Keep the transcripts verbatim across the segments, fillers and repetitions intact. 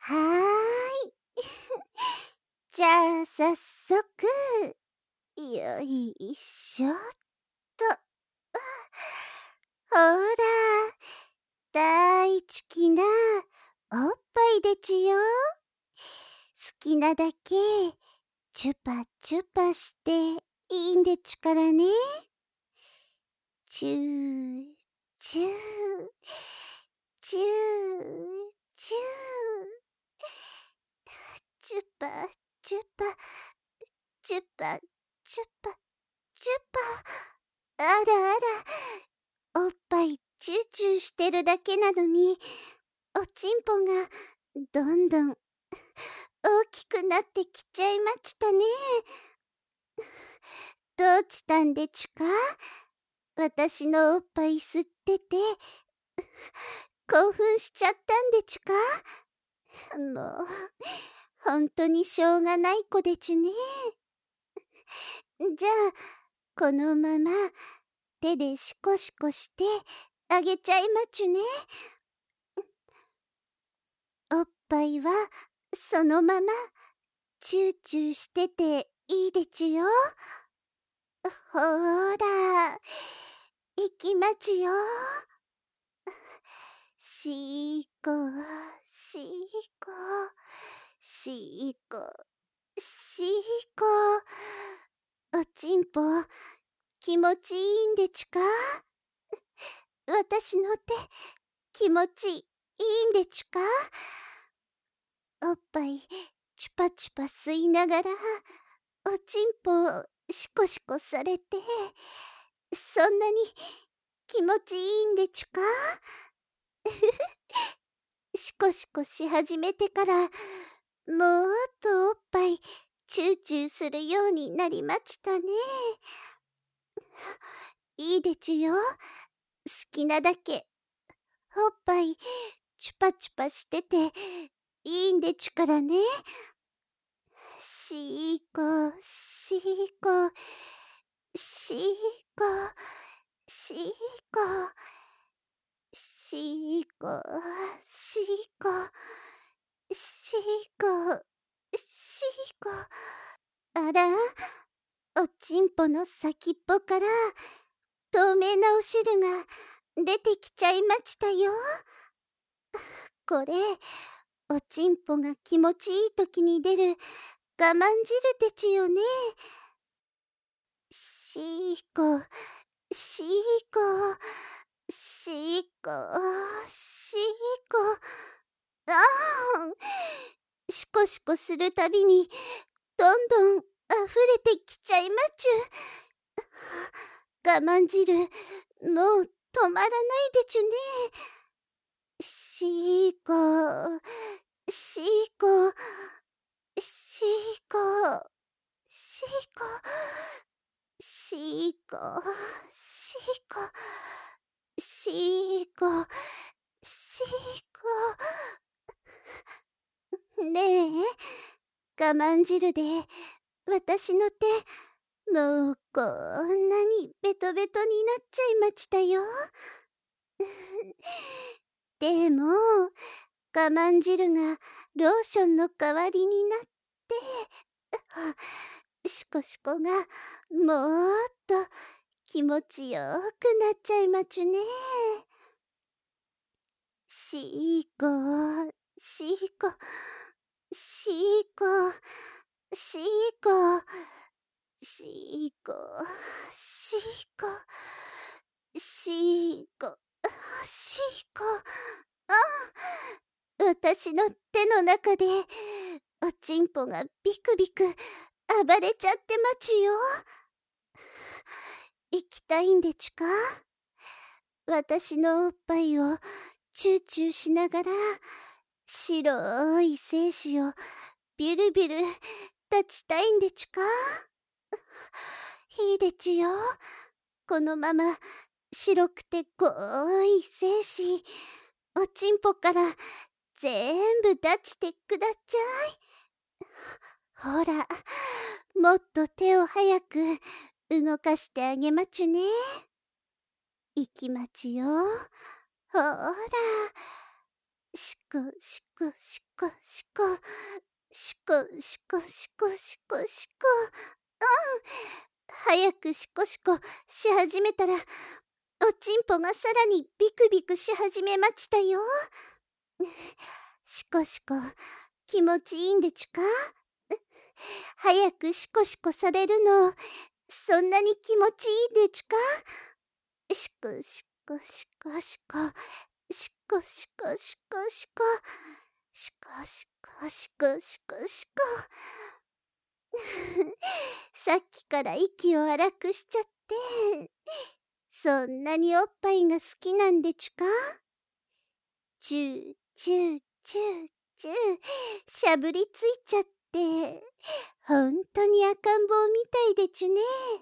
はーい。じゃあ、早速、よいしょっと。ほら、大好きなおっぱいでちゅよ。好きなだけ、チュパチュパしていいんでちゅからね。チュー、チュー、チュー、チュー。チュパチュパ、チュパチュパ、チュパ。あらあら、おっぱいチューチューしてるだけなのに、おちんぽがどんどん大きくなってきちゃいましたね。どうしたんでちゅか？私のおっぱい吸ってて、興奮しちゃったんでちゅか？もう、ほんとにしょうがない子でちゅね。じゃあ、このまま手でシコシコしてあげちゃいまちゅね。おっぱいはそのままチューチューしてていいでちゅよ。ほーら、いきまちゅよ。しーこ、しーこ、しーこ、しーこ。おちんぽ、気持ちいいんでちゅか？私の手、気持ちいいんでちゅか？おっぱい、チュパチュパ吸いながら、おちんぽをシコシコされて、そんなに気持ちいいんでちゅか？シコシコし始めてから、もっとおっぱいチューチューするようになりましたね。いいでちゅよ。好きなだけ、おっぱいチュパチュパしてていいんでちゅからね。しーこ、しーこ、しーこ、しーこ、しーこ、しーこ、しーこ、しーこ。あら、おちんぽの先っぽから透明なお汁が出てきちゃいましたよ。これ、おちんぽが気持ちいいときに出る我慢汁でちゅよね。しーこ、しーこ、しーこ、しーこ。ああ、シコシコするたびにどんどん溢れてきちゃいまちゅ。我慢汁、もう止まらないでちゅね。しーこ、しーこ、しーこ、しーこ、しーこ、しーこ、しーこ、しーこ。ねえ、我慢汁で私の手、もうこんなにベトベトになっちゃいましたよ。でも、我慢汁がローションの代わりになって、シコシコがもっと気持ちよくなっちゃいまちゅね。しーこ、しーこ、しーこ、しーこ、しーこ、しーこ、しーこ、しーこ。あ、私の手の中でおちんぽがビクビク暴れちゃってまちゅよ。行きたいんでちゅか？私のおっぱいをチューチューしながら白い精子をビュルビュル立ちたいんでちゅか？いいでちゅよ。このまま白くて濃い精子、おちんぽからぜんぶ出してくだちゃい。ほら、もっと手を早く動かしてあげまちゅね。いきまちゅよ。ほら、 しこしこしこしこしこしこしこしこしこ。うん。早くしこしこし始めたら、おちんぽがさらにビクビクし始めましたよ。しこしこ気持ちいいんでちゅか？早くしこしこされるの、そんなに気持ちいいんでちゅか？しこしこしこしこしこしこしこしこしこしこしこしこしこ。さっきから息を荒くしちゃって、そんなにおっぱいが好きなんでちゅか？チューチューチューチューしゃぶりついちゃって、ほんとに赤ん坊みたいでちゅね。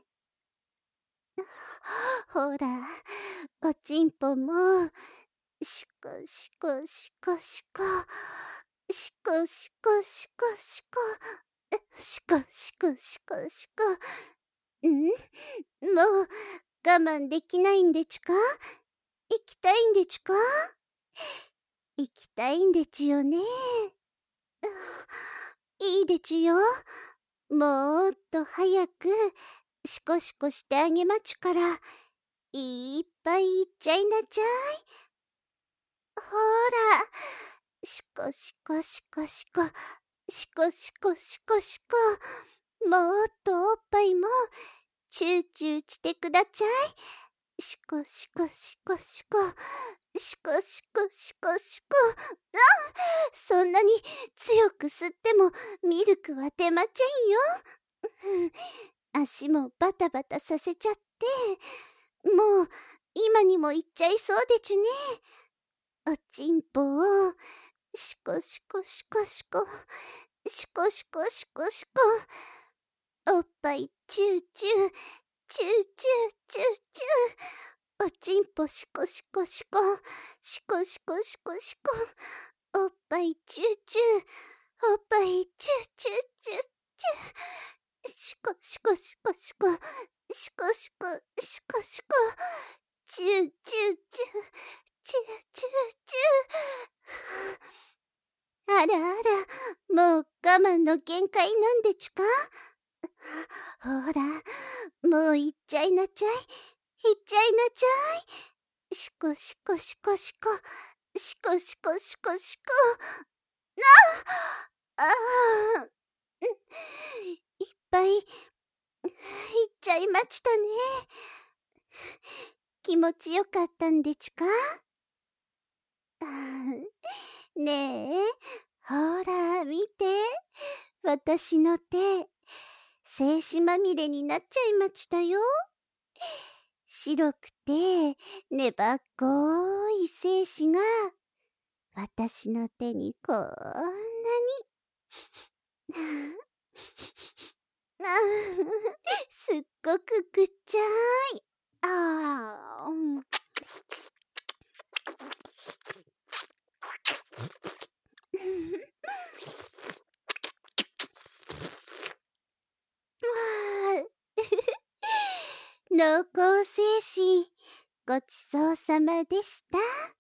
ほら、おちんぽも、しこしこしこしこ、しこしこしこしこ、しこしこしこしこ。ん？もう我慢できないんでちゅか？行きたいんでちゅか？行きたいんでちゅよね。いいでちゅよ。もっと早くしこしこしてあげまちゅから、いっぱいいっちゃいなちゃい。ほら、しこしこしこしこ、しこしこしこしこ。もっとおっぱいもチューチューしてくだちゃい。しこしこしこしこ、しこしこしこしこ。あ！そんなに強く吸ってもミルクは出まちゃんよ。足もバタバタさせちゃって、もう今にも行っちゃいそうでちゅね。おちんぽをしこしこしこしこ、しこしこしこしこ。おっぱいチューチュー、チューチューチューチュー。おちんぽしこしこしこ、しこしこしこしこ。おっぱいチューチュー、おっぱいチューチューチューチュー。しこしこしこしこ、しこしこしこしこ。チューチューチュー、チューチューチュー。あらあら、もう我慢の限界なんでちゅか？ほら、もう行っちゃいなちゃい、行っちゃいなちゃい。しこしこしこしこ、しこしこしこしこ。ああ、ああ、いっぱいいっちゃいまちたね。気持ちよかったんでちゅか？ねえ、ほら見て、私の手、精子まみれになっちゃいましたよ。白くて粘っこい精子が私の手にこんなにすっごくぐっちゃい。あー濃厚精子、ごちそうさまでした。